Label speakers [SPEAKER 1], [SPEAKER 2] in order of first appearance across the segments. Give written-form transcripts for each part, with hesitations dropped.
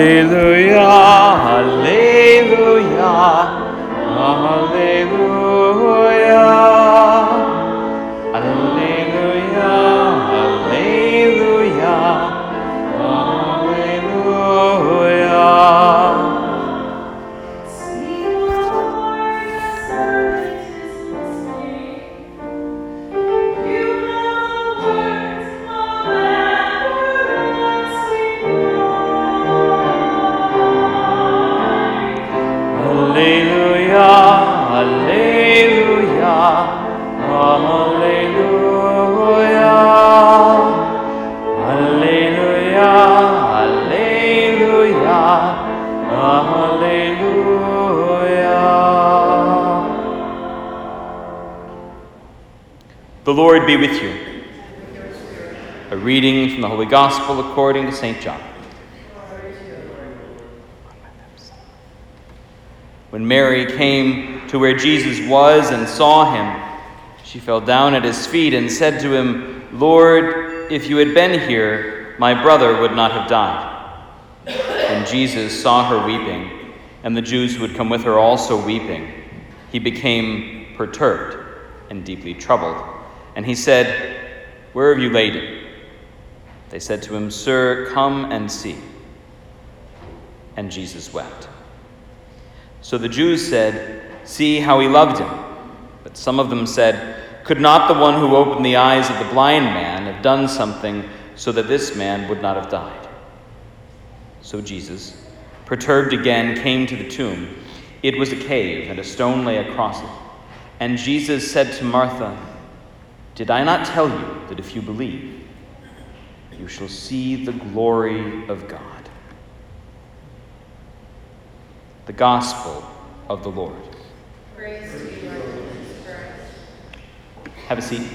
[SPEAKER 1] Alleluia, alleluia, alleluia, alleluia, alleluia, alleluia. Sing Lord, your servant is listening. You know the words of everlasting life. Alleluia, alleluia, alleluia, alleluia, alleluia, alleluia. The Lord be with you. A reading from the Holy Gospel according to St. John. When Mary came to where Jesus was and saw him, she fell down at his feet and said to him, "Lord, if you had been here, my brother would not have died." When Jesus saw her weeping, and the Jews who had come with her also weeping, he became perturbed and deeply troubled. And he said, "Where have you laid him?" They said to him, "Sir, come and see." And Jesus wept. So the Jews said, "See how he loved him." But some of them said, "Could not the one who opened the eyes of the blind man have done something so that this man would not have died?" So Jesus, perturbed again, came to the tomb. It was a cave, and a stone lay across it. And Jesus said to Martha, "Did I not tell you that if you believe, you shall see the glory of God?" The Gospel of the Lord.
[SPEAKER 2] Praise to you, Lord Jesus Christ.
[SPEAKER 1] Have a seat.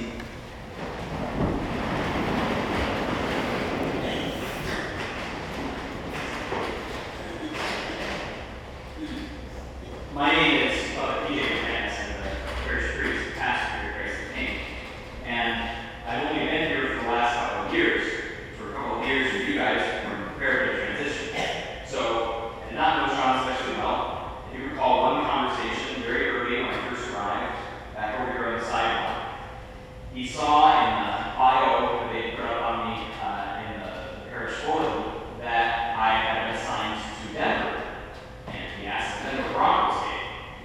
[SPEAKER 1] My name is Father P.J. McManus. I'm the parish priest, pastor here at Grace the King. And I've only been here for the last couple of years. For a couple of years, you guys were prepared to transition. So, I did not know Sean especially well. If you recall one conversation very early when I first arrived, back over here on the sidewalk, he saw in the bio that they put up on me in the parish photo that I had been assigned to Denver. And he asked the Denver Broncos game.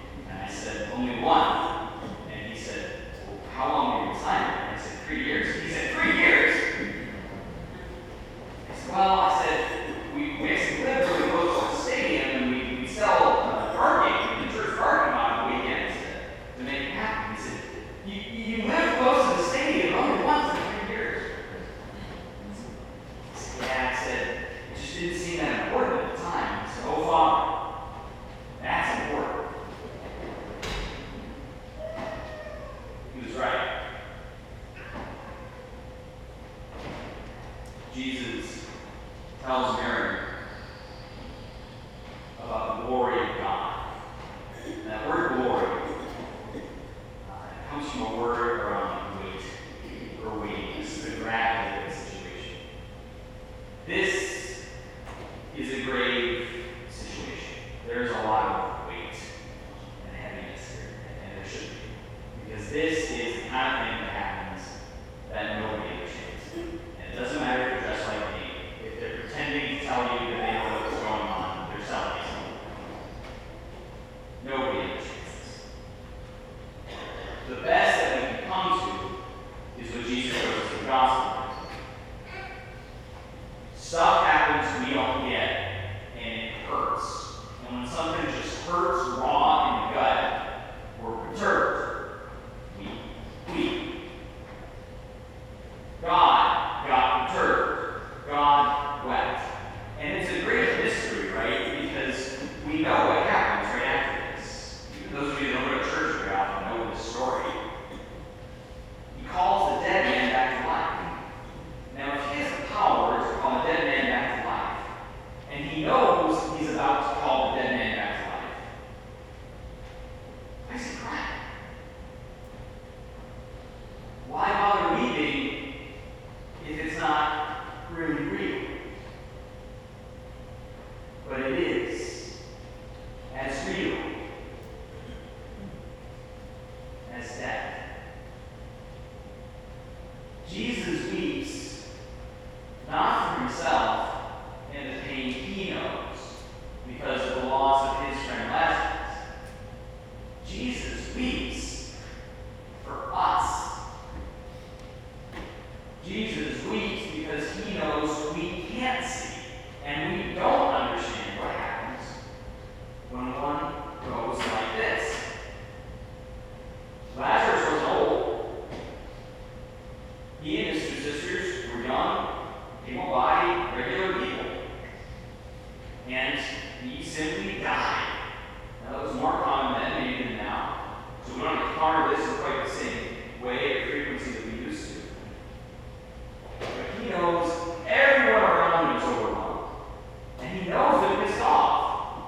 [SPEAKER 1] and he simply died. Now, that was more common then maybe than now, so we don't encounter this in quite the same way or frequency that we used to. But he knows everyone around him is overwhelmed, and he knows they're pissed off.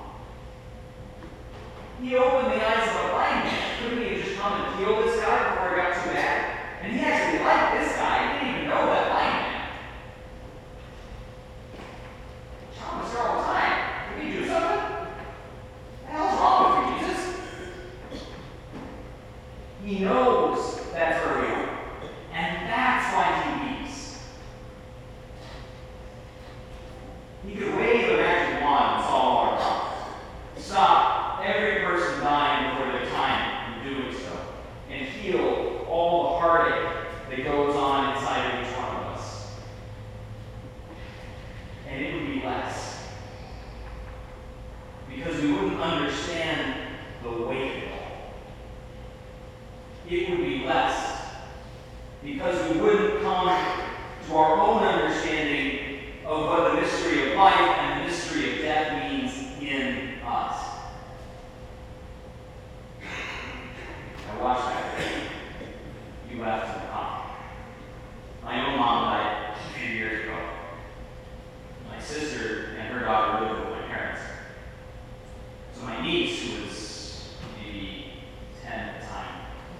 [SPEAKER 1] He opened the eyes of a blind man. Couldn't he have just come and healed this guy before it got too bad? And he actually liked this guy. He didn't even know that blind man. John was there all the time. Can you do something? What the hell's wrong with you, Jesus? He knows that's where we are. And that's why he weeps. He could wave a magic wand and solve our problems. Stop every person dying before their time from doing so. And heal all the heartache that goes on inside of each one of us. And it would be less. Because we wouldn't understand the weight of it all. It would be less. Because we wouldn't come to our own understanding of what the mystery of life and the mystery of death means in us. I watched that video. You left in the comment. My own mom died a few years ago. My sister and her daughter lived with my parents. So my niece, who was maybe 10 at the time,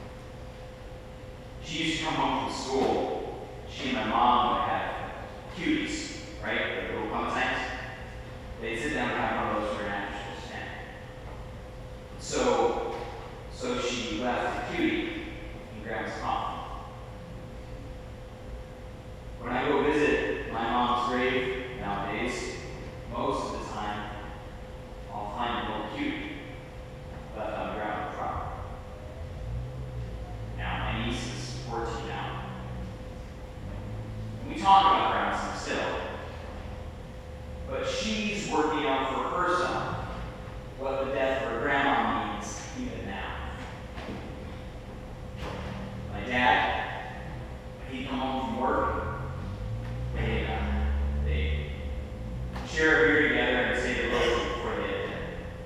[SPEAKER 1] she used to come home from school. She and my mom would have cuties, right? The little pumpkin tanks. They'd sit down and have one of those for an after school snack. So she left the cutie in Grandma's coffin. When I go visit my mom's grave nowadays, most of the time, I'll find a little cutie left on the ground of the property. Now, my niece is 14 now. We talk about Grandma still, but she's working out for her son what the death of her grandma means even now. My dad, when he'd come home from work, they share a beer together and say the rosary before they had dinner.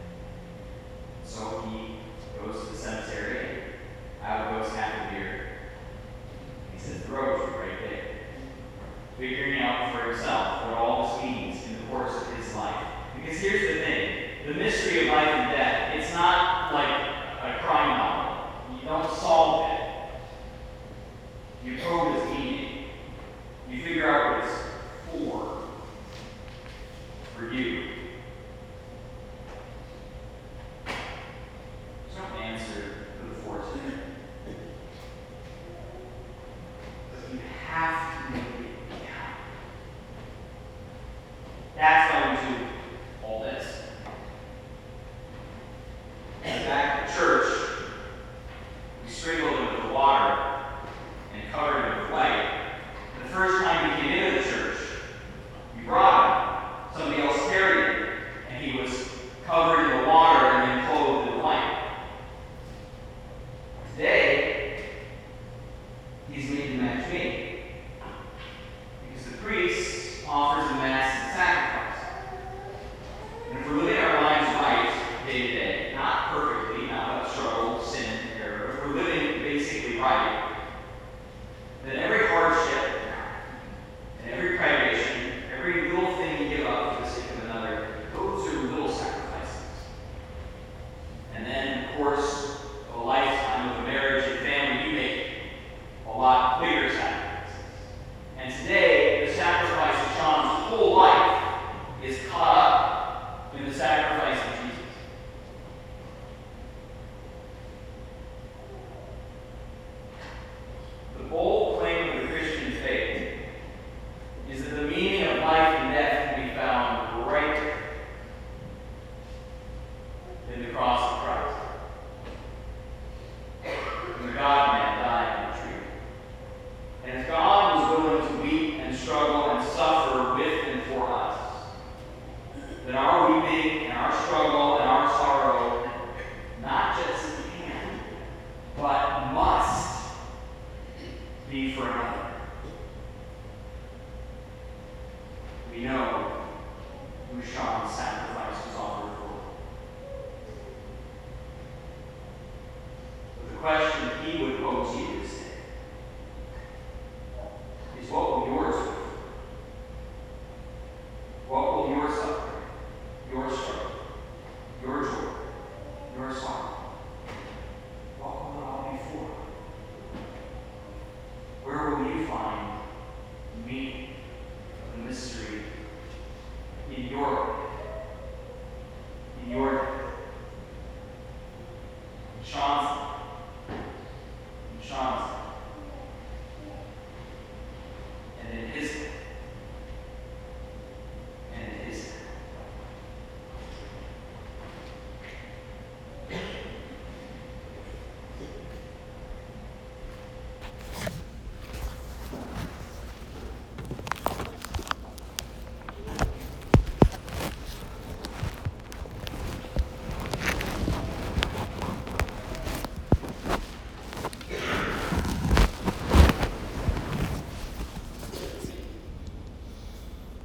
[SPEAKER 1] So he goes to the cemetery, out goes half a beer. He says the rosary right there. Figuring out for himself what all this means in the course of his life. Because here's the thing, the mystery of life and death, it's not like a crime novel. You don't solve it. You probe its meaning. You figure out what it's for you. There's no answer to the force in it. But you have to make it count. That's why we do all this. And back at church, we sprinkled him with the water and covered him with white. The first time he came into the church, we brought him. Somebody else carried him, and he was covered in the water and then clothed in white. Today, he's made to match me. Because the priest offers a mass and sacrifice. And if we're living our lives right day to day, not perfectly, not without struggle, sin, error, if we're living basically right, then every hardship and every privation, every little thing you give up for the sake of another, those are little sacrifices. And then, of course, a lifetime of a marriage and family, you make a lot bigger sacrifices. And today, the sacrifice of Sean's whole life is caught up in the sacrifice of Jesus. The bold claim of the Christian faith is that the meaning of life and death can be found right in the cross of Christ. When the God-man died on the tree. And if God was willing to weep and struggle and suffer with and for us, then our weeping and our struggle and our sorrow not just can, but must be for another. We know who Sean's sacrifice in your